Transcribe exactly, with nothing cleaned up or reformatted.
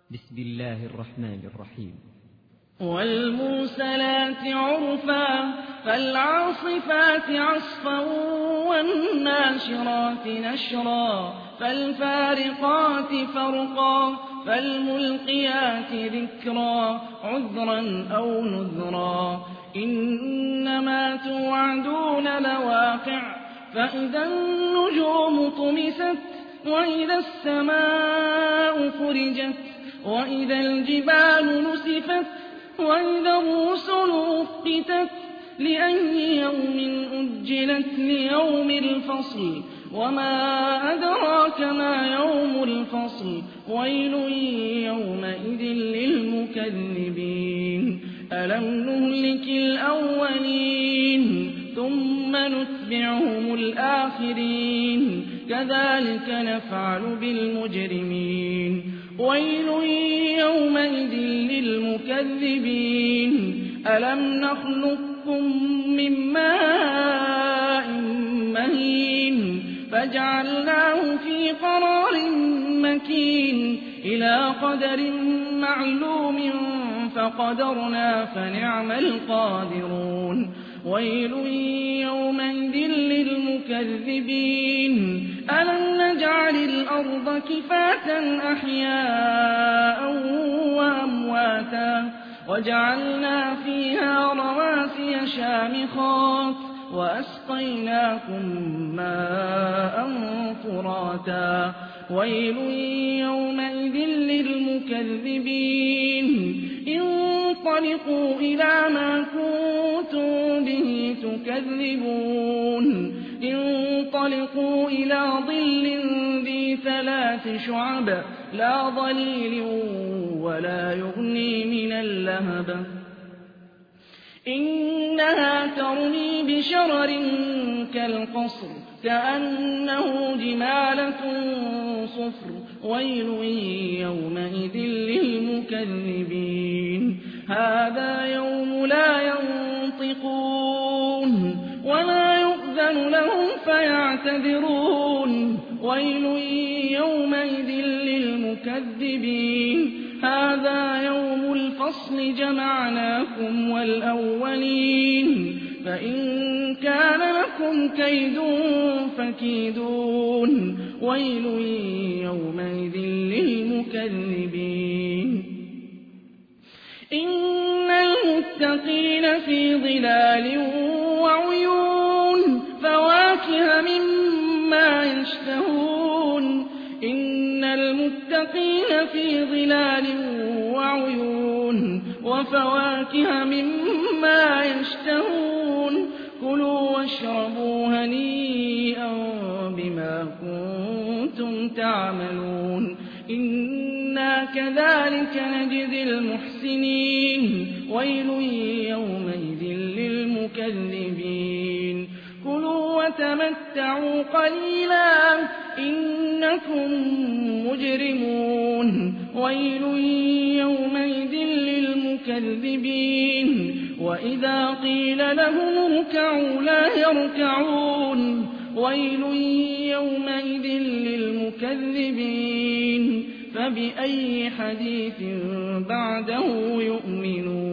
بسم الله الرحمن الرحيم. والمرسلات عرفا فالعاصفات عصفا والناشرات نشرا فالفارقات فرقا فالملقيات ذكرا عذرا أو نذرا إنما توعدون لواقع فإذا النجوم طمست وإذا السماء فرجت وإذا الجبال نسفت وإذا الرسل أقتت لأي يوم أجلت ليوم الفصل وما أدراك ما يوم الفصل ويل يومئذ للمكذبين ألم نهلك الأولين ثم نتبعهم الآخرين كذلك نفعل بالمجرمين ويل يومئذ للمكذبين ألم نخلقكم من ماء مهين فجعلناه في قرار مكين إلى قدر معلوم فقدرنا فنعم القادرون ويل يومئذ للمكذبين ألم نجعل الأرض كفاة أحياء وأمواتا وجعلنا فيها رواسي شامخات وأسقيناكم ماء فراتا ويل يومئذ للمكذبين انطلقوا إلى ما كنتم به تكذبون انطلقوا إلى ظل ذي ثلاث شعب لا ظليل ولا يغني من اللهب إنها ترمي بشرر كالقصر كأنه جمالة صفر ويل يومئذ للمكذبين هذا يوم لا ينطقون ولا يؤذن لهم فيعتذرون ويل يومئذ للمكذبين هذا يوم الفصل جمعناكم والأولين فإن كان لكم كيد فكيدون ويل يومئذ للمكذبين إن المتقين في ظلال وعيون فواكه مما يشتهون إن المتقين في ظلال وعيون وفواكه مما يشتهون كلوا واشربوا هنيئا بما كنتم تعملون إنا كذلك نجزي المحسنين ويل يومئذ للمكذبين كلوا وتمتعوا قليلا إنكم مجرمون ويل يومئذ للمكذبين وإذا قيل لهم اركعوا لا يركعون ويل يومئذ للمكذبين فبأي حديث بعده يؤمنون